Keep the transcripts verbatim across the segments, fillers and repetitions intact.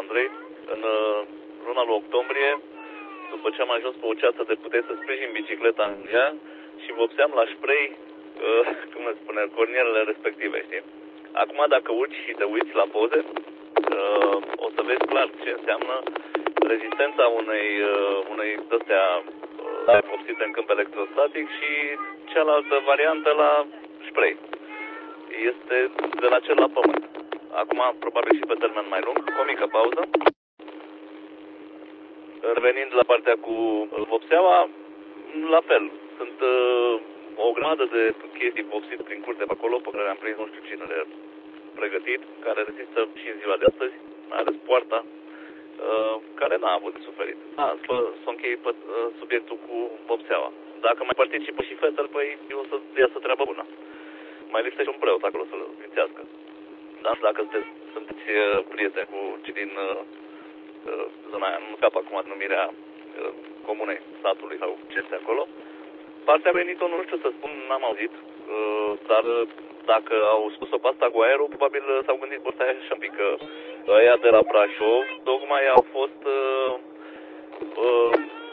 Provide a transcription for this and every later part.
Andrei. În uh, luna lui octombrie, după ce am ajuns pe o ceață de puteai să sprijin bicicleta în ea și vopseam la spray, uh, cum se spune, cornierele respective, știi? Acum dacă urci și te uiți la poze, uh, o să vezi clar ce înseamnă rezistența unei, uh, unei de-astea uh, vopsite în câmp electrostatic și cealaltă variantă la spray. Este de la cel la pământ. Acum, probabil și pe termen mai lung, o mică pauză. Revenind la partea cu vopseaua, la fel. Sunt uh, o grămadă de chestii vopsite prin curte pe acolo, pe care am prins nu știu cine le-a pregătit, care rezistă și în ziua de astăzi, mai ales poarta, uh, care n-a avut de suferit. Da, să, să închei pe, uh, subiectul cu vopseaua. Dacă mai participă și fetele, păi o să iasă treabă bună. Mai lipsește un preot acolo să-l sfințească. Dar dacă sunteți, sunteți prieteni cu cei din uh, zona aia, nu scap acum numirea uh, comunei, satului sau ce este acolo. Partea venit-o nu știu să spun, n-am auzit, uh, dar dacă au spus-o pe asta cu aerul, probabil s-au gândit pe ăsta așa un pic, că ăia de la Brașov, tocmai au fost... Uh, uh,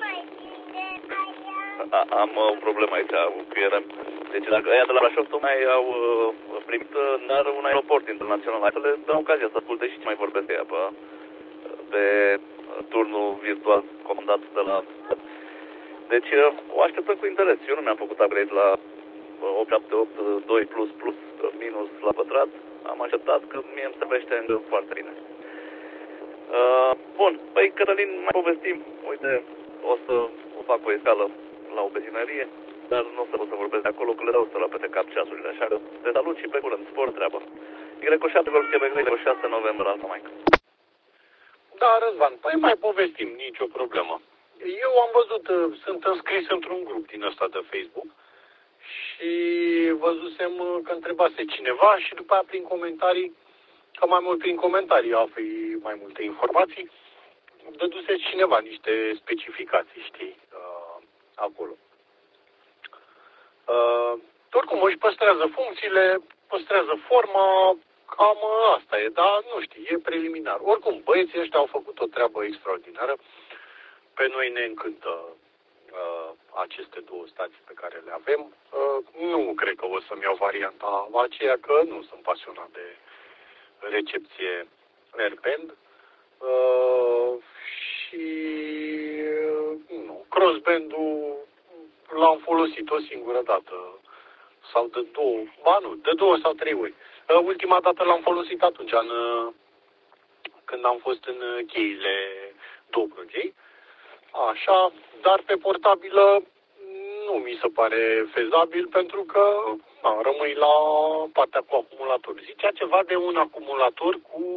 a, am o problemă aici cu ele. Deci dacă ăia de la Brașov tocmai au uh, primit uh, un aeroport internațional, hai să le dau ocazia să asculte și ce mai vorbesc ea pe, pe turnul virtual comandat de la... Deci uh, o așteptăm cu interes. Eu nu mi-am făcut upgrade la uh, opt șapte opt doi plus plus minus la pătrat. Am așteptat că mie îmi servește încă foarte bine. Uh, bun, păi Cătălin, mai povestim. Uite, o să o fac o escală la o benzinărie, dar nu o să pot să vorbesc de acolo, că le dau să la peste cap ceasurile, așa că te salut și pe curând, spor treabă. Y șapte Quebec șase noiembrie, Alfa Mike. Da, Răzvan, păi mai povestim, nicio problemă. Eu am văzut, sunt înscris într-un grup din ăsta de Facebook și văzusem că întrebase cineva și după aia prin comentarii, că mai mult prin comentarii afli mai multe informații, dăduse cineva niște specificații, știi, uh, acolo. Uh, oricum își păstrează funcțiile, păstrează forma, cam asta e, dar nu știu, e preliminar. Oricum, băieții ăștia au făcut o treabă extraordinară. Pe noi ne încântă uh, aceste două stații pe care le avem. Uh, nu cred că o să-mi iau varianta aceea, că nu sunt pasionat de recepție AirBand. Uh, și uh, nu, crossband-ul l-am folosit o singură dată. Sau de două, ba nu, de două sau trei ori. Uh, ultima dată l-am folosit atunci, în, uh, când am fost în cheile Dobrogei. Așa, dar pe portabilă nu mi se pare fezabil pentru că na, rămâi la partea cu acumulator. Zicea ceva de un acumulator cu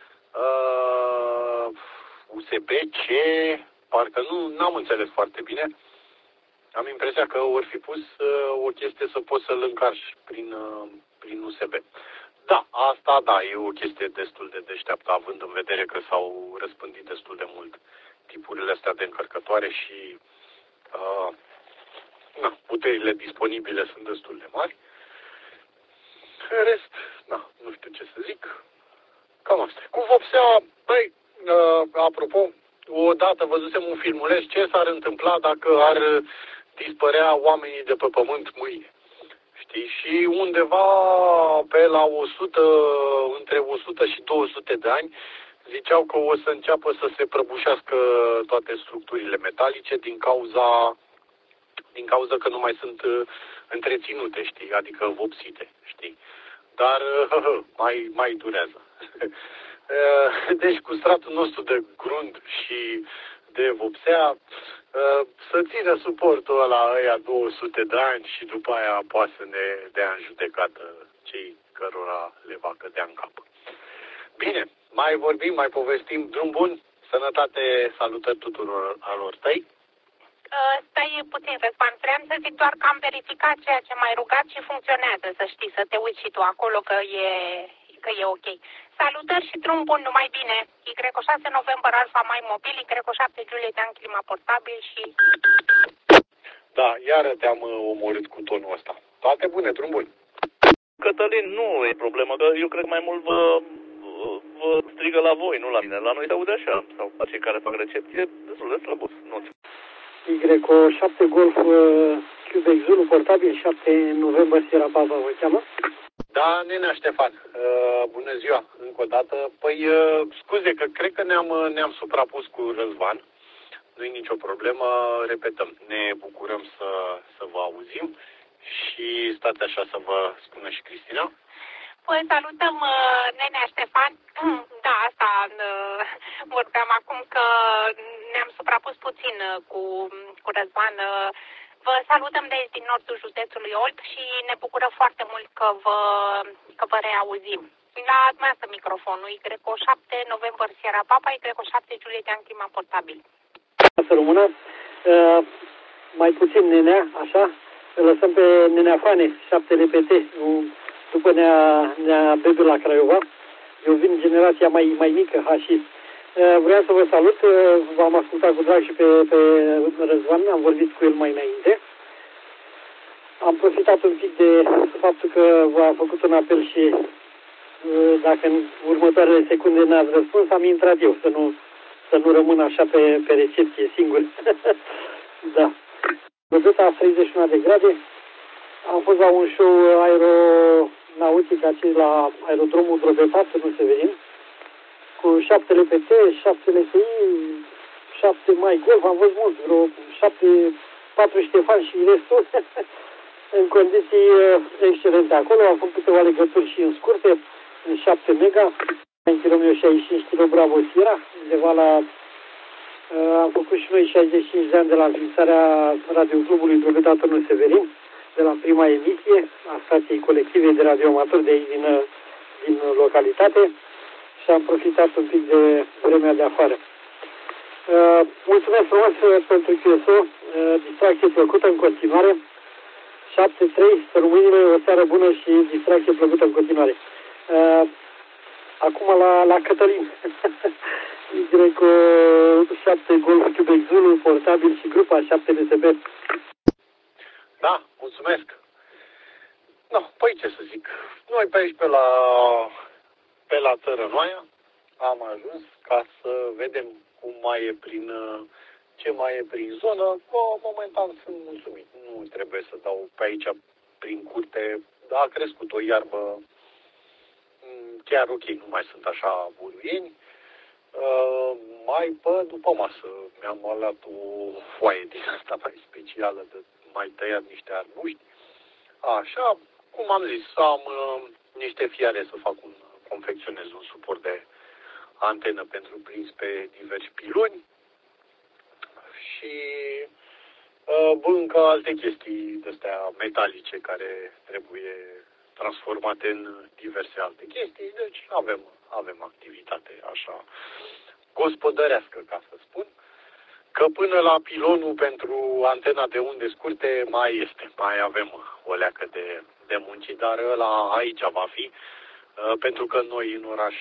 uh, U S B-C, parcă nu n-am înțeles foarte bine. Am impresia că ori fi pus uh, o chestie să poți să-l încarci prin, uh, prin U S B. Da, asta da, e o chestie destul de deșteaptă, având în vedere că s-au răspândit destul de mult tipurile astea de încărcătoare și uh, na, puterile disponibile sunt destul de mari. În rest, na, nu știu ce să zic. Cam asta. Cu vopsea, băi, uh, apropo, odată văzusem un filmuleț ce s-ar întâmpla dacă ar dispărea oamenii de pe pământ mâine. Știi? Și undeva pe la o sută, între o sută și două sute de ani, ziceau că o să înceapă să se prăbușească toate structurile metalice din cauza, din cauza că nu mai sunt întreținute, știi? Adică vopsite, știi? Dar mai, mai durează. Deci cu stratul nostru de grunt și de vopsea, să țină suportul ăla ăia două sute de ani și după aia poate să ne dea în judecată cei cărora le va cădea în cap. Bine, mai vorbim, mai povestim. Drum bun, sănătate, salutări tuturor alor tăi. Uh, stai puțin, Răzvan, vreau să zic doar că am verificat ceea ce m-ai rugat și funcționează, să știi, să te uiți și tu acolo că e, că e ok. Salutări și drum bun, numai bine. Y șase noiembrie Alfa Mai Mobil, Y șapte Juliet în clima portabil și... Da, iară te-am omorât cu tonul ăsta. Toate bune, drum bun. Cătălin, nu e problemă, că eu cred că mai mult vă, vă strigă la voi, nu la mine. La noi se aude așa, sau la cei care fac recepție, destul de slăbos. Y O șapte Golf uh, Quebec Zulu portabil, șapte noiembrie Sierra Papa vă cheamă? Da, nenea Ștefan, uh, bună ziua, încă o dată. Păi, uh, scuze că cred că ne-am, ne-am suprapus cu Răzvan. Nu-i nicio problemă, repetăm, ne bucurăm să, să vă auzim și stați așa să vă spună și Cristina. Vă salutăm, nenea Ștefan. Da, asta vorbeam acum că ne-am suprapus puțin cu, cu Răzvan. Vă salutăm de aici din nordul județului Olt și ne bucură foarte mult că vă, că vă reauzim. La dumneavoastră microfonul, Y O șapte noiembrie Sierra Papa, Y O șapte Juliet Clima portabil. Să rămână. Uh, mai puțin nenea, așa, îl lăsăm pe nenea Fane, șapte L P T, după nea, nea Bedu la Craiova. Eu vin generația mai, mai mică, H I S. Uh, vreau să vă salut, uh, v-am ascultat cu drag și pe, pe Răzvan, am vorbit cu el mai înainte. Am profitat un pic de faptul că v-a făcut un apel și uh, dacă în următoarele secunde n-ați răspuns, am intrat eu, să nu, să nu rămân așa pe, pe recepție singur. Da. Văzut a treizeci și unu de grade. Am fost la un show aeronautic aici la aerodromul Drobeta, nu Severin, cu șapte L P T, șapte L T I, șapte mai Golf, am văzut mult, vreo șapte, patru Ștefan și restul, în condiții excelente acolo. Am făcut câteva legături și în scurte, în șapte mega, în kilometru șaizeci și cinci kilo Bravo Sierra, undeva la... Am făcut și noi șaizeci și cinci de ani de la înființarea radioclubului Drobeta Turnul Severin, de la prima emisie a stației colective de radioamatori de aici din, din localitate și am profitat un pic de vremea de afară. Uh, mulțumesc frumos pentru Q S O, uh, distracție plăcută în continuare. șapte trei, sărmâinile, o seară bună și distracție plăcută în continuare. Uh, acum la, la Cătălin. Y șapte Golf Quebec Zulu, portabil și grupa șapte D S B. Da, mulțumesc. No, păi ce să zic, noi pe aici, pe la, pe la Țărănoaia, am ajuns ca să vedem cum mai e prin, ce mai e prin zonă. Bă, momentan sunt mulțumit, nu trebuie să dau pe aici prin curte, a crescut o iarbă chiar ok, nu mai sunt așa buruieni. Uh, mai pe după masă mi-am luat o foaie din asta mai specială de mai tăiat niște arbuști. Așa, cum am zis, am uh, niște fiare să fac un, confecționez un suport de antenă pentru prins pe diversi piloni și uh, încă alte chestii de-astea metalice care trebuie transformate în diverse alte chestii, deci avem, avem activitate așa gospodărească, ca să spun. Că până la pilonul pentru antena de unde scurte mai este, mai avem o leacă de, de muncii, dar ăla aici va fi, pentru că noi în oraș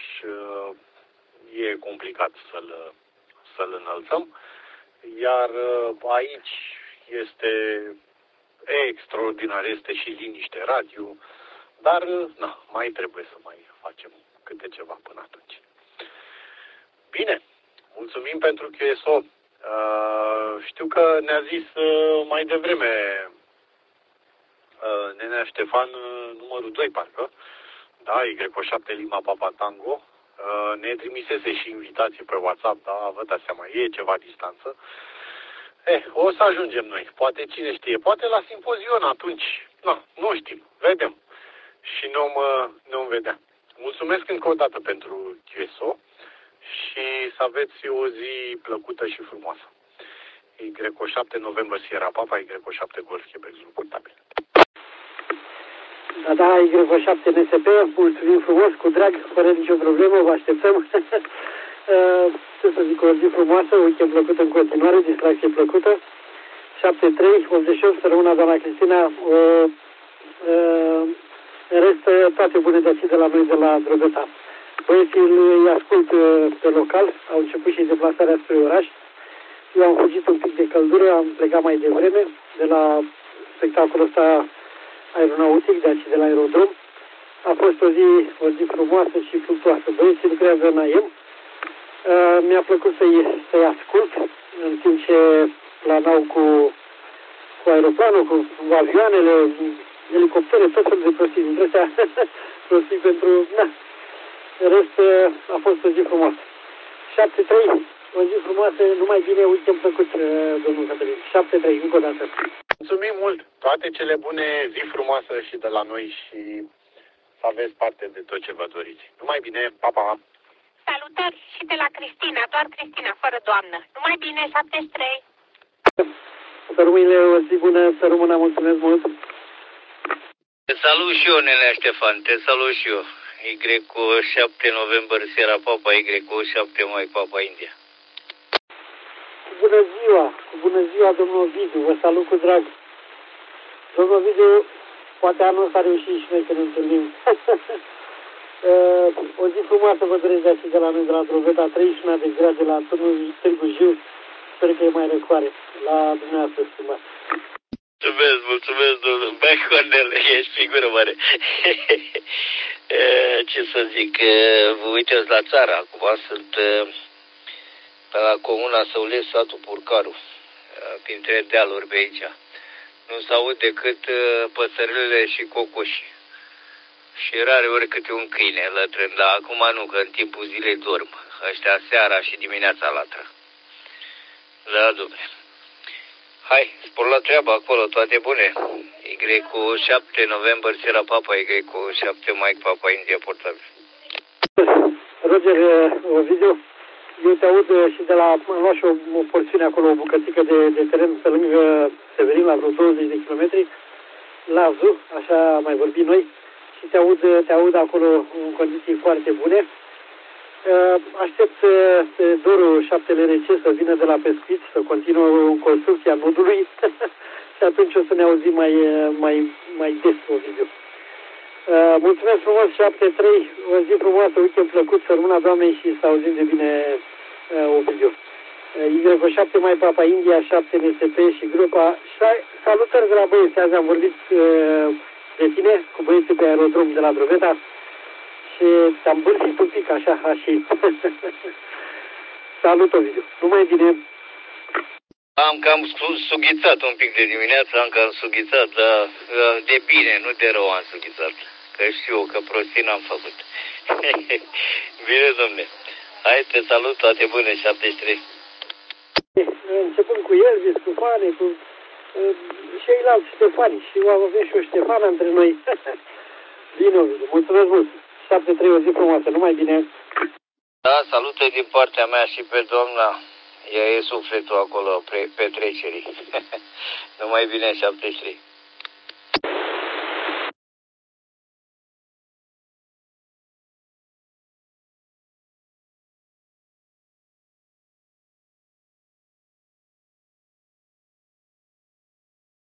e complicat să-l, să-l înălțăm, iar aici este extraordinar, este și liniște radio, dar na, mai trebuie să mai facem câte ceva până atunci. Bine, mulțumim pentru Q S O. Uh, știu că ne-a zis uh, mai devreme uh, nenea Ștefan, uh, numărul doi parcă, da, Y O șapte Lima Papa Tango, uh, ne trimisese și invitații pe WhatsApp, da, vă dați seama, e ceva distanță. Eh, o să ajungem noi, poate cine știe, poate la simpozion atunci, na, nu știm, vedem și nu mă, nu vedea. Mulțumesc încă o dată pentru Q S O și să aveți o zi plăcută și frumoasă. Y O șapte noiembrie Sierra Papa, Y O șapte Golf Quebec Zulu portabil. Da, da, Y O șapte N S P, mulțumim frumos, cu drag, fără nicio problemă, vă așteptăm. Ce să zic, o zi frumoasă, weekend plăcut în continuare, distracție plăcută. șapte trei, optzeci și opt, să rămână doamna Cristina, o, în rest, toate bunătății de la noi, de la Drobeta. Băieții îi ascult pe local, au început și deplasarea spre oraș. Eu am fugit un pic de căldură, am plecat mai devreme de la spectacolul ăsta aeronautic, de aici de la aerodrom. A fost o zi, o zi frumoasă și fructuoasă. Băieții lucrează în A M. Uh, mi-a plăcut să-i, să-i ascult în timp ce planau cu, cu aeroplanul, cu, cu avioanele, elicoptere, tot felul de prostii dintre astea. Prostii pentru... Na. În rest, uh, a fost o zi frumoasă. șapte trei, o zi frumoasă, numai bine, weekend plăcut, uh, domnul Cătălin. șapte trei, încă o dată. Mulțumim mult! Toate cele bune, zi frumoasă și de la noi și să aveți parte de tot ce vă doriți. Numai bine, pa, pa! Salutări și de la Cristina, doar Cristina, fără doamnă. Numai bine, șaptezeci și trei. Să rămâine o zi bună, să rămână, mulțumesc mult. Te salut și eu, Nenea Ștefan, te salut și eu. Y cu șapte noiembrie, Sierra Papa, Y cu șapte mai Papa India. Bună ziua, bună ziua, domnul Ovidiu, vă salut cu drag. Domnul Ovidiu, poate anul ăsta reușit și noi să ne întâlnim. O zi frumoasă vă doresc de și de la noi, de la Droveta, treizeci și unu de grade la turnul Târgu Jiu. Sper că e mai răcoare la dumneavoastră, stimați. Mulțumesc, mulțumesc, domnul Băi Cornel, ești figură mare. Ce să zic, vă uitați la țară, acum sunt pe la comuna Săulești, satul Purcaru, printre dealuri pe aici. Nu se aud decât păsările și cocoșii. Și rare ori câte un câine lătrând, dar acum nu, că în timpul zilei dorm. Ăștia seara și dimineața latră. Da, dom'le. Hai, spor la treabă acolo, toate bune. Y cu șapte noiembrie, Sierra Papa, Y cu șapte Mike Papa, India, portabil. Roger, Ovidiu, eu te aud și de la, am luat și o, o porțiune acolo, o bucățică de, de teren pe lângă Severin, la vreo douăzeci de kilometri, la Zu, așa mai vorbim noi, și te aud, te aud acolo în condiții foarte bune. Aștept Doru șaptele R C să vină de la pescuit, să continuă construcția nodului și atunci o să ne auzim mai, mai, mai des, Ovidiu. Mulțumesc frumos, șapte trei, o zi frumoasă, weekend plăcut, să rămână Doamnei și să auzim de bine, Ovidiu. Y șapte mai Papa India, șapte N S P și grupa. Salutări de la băieți, azi am vorbit de tine cu băieții pe aerodrom de la Droveta. Și te-am bârșit un pic, așa, și... Salut, Ovidiu. Numai bine. Am cam sughițat un pic de dimineață, am cam sughițat, dar de bine, nu de rău am sughițat. Că știu că prostii n-am făcut. Bine, domne. Hai, te salut, toate bune, șaptezeci și trei. Începând cu Elvis, cu Fane, cu uh, ceilalți Ștefani. Și avem și o Ștefana între noi. Bine, Ovidiu. Mulțumesc mult. șapte trei, o zi frumoasă, numai bine. Da, salute din partea mea și pe doamna. Ea e sufletul acolo, pe petrecerii. Numai bine, șaptezeci și trei.